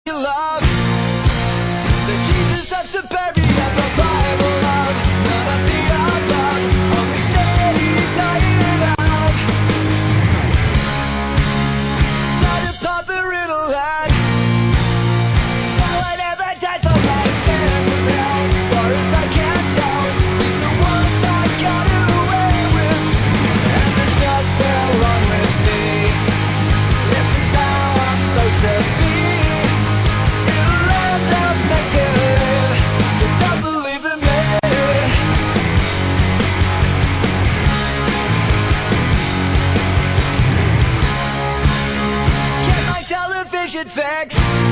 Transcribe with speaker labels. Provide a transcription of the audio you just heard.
Speaker 1: love the Jesus of suburbia, the Bible love none of the above. Only steady tired of try to pop a riddle that no one ever died for my sins now. As far as I can tell, it's the ones I got away with, and there's nothing wrong with me. This is how I'm supposed to be. Fix